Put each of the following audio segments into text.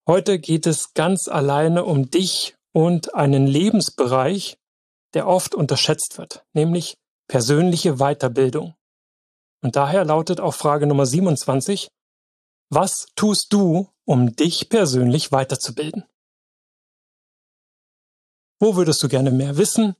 Heute geht es ganz alleine um dich und einen Lebensbereich, der oft unterschätzt wird, nämlich persönliche Weiterbildung. Und daher lautet auch Frage Nummer 27: Was tust du, um dich persönlich weiterzubilden? Wo würdest du gerne mehr wissen?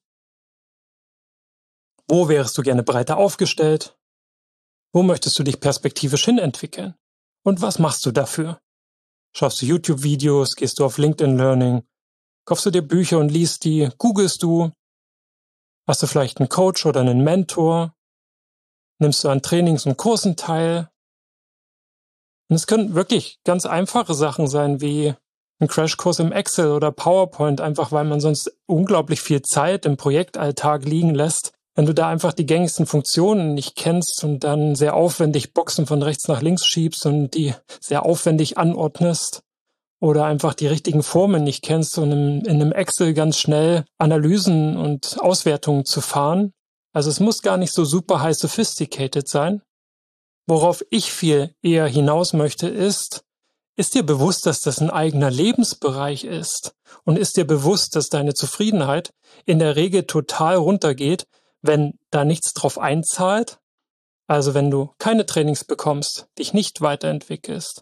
Wo wärst du gerne breiter aufgestellt? Wo möchtest du dich perspektivisch hinentwickeln? Und was machst du dafür? Schaust du YouTube-Videos, gehst du auf LinkedIn Learning, kaufst du dir Bücher und liest die, googelst du, hast du vielleicht einen Coach oder einen Mentor, nimmst du an Trainings und Kursen teil? Und es können wirklich ganz einfache Sachen sein, wie ein Crashkurs im Excel oder PowerPoint, einfach weil man sonst unglaublich viel Zeit im Projektalltag liegen lässt. Wenn du da einfach die gängigsten Funktionen nicht kennst und dann sehr aufwendig Boxen von rechts nach links schiebst und die sehr aufwendig anordnest oder einfach die richtigen Formeln nicht kennst und in einem Excel ganz schnell Analysen und Auswertungen zu fahren. Also es muss gar nicht so super high sophisticated sein. Worauf ich viel eher hinaus möchte ist dir bewusst, dass das ein eigener Lebensbereich ist? Und ist dir bewusst, dass deine Zufriedenheit in der Regel total runtergeht, wenn da nichts drauf einzahlt? Also wenn du keine Trainings bekommst, dich nicht weiterentwickelst.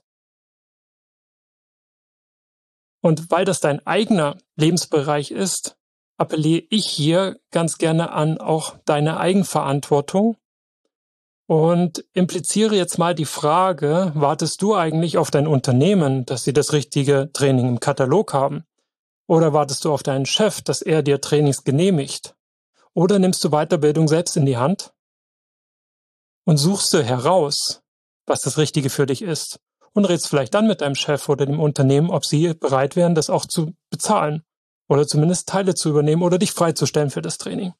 Und weil das dein eigener Lebensbereich ist, appelliere ich hier ganz gerne an auch deine Eigenverantwortung und impliziere jetzt mal die Frage: Wartest du eigentlich auf dein Unternehmen, dass sie das richtige Training im Katalog haben? Oder wartest du auf deinen Chef, dass er dir Trainings genehmigt? Oder nimmst du Weiterbildung selbst in die Hand und suchst du heraus, was das Richtige für dich ist, und redest vielleicht dann mit deinem Chef oder dem Unternehmen, ob sie bereit wären, das auch zu bezahlen oder zumindest Teile zu übernehmen oder dich freizustellen für das Training.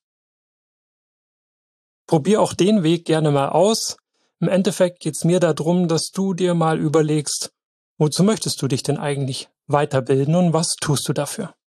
Probier auch den Weg gerne mal aus. Im Endeffekt geht es mir darum, dass du dir mal überlegst, wozu möchtest du dich denn eigentlich weiterbilden und was tust du dafür?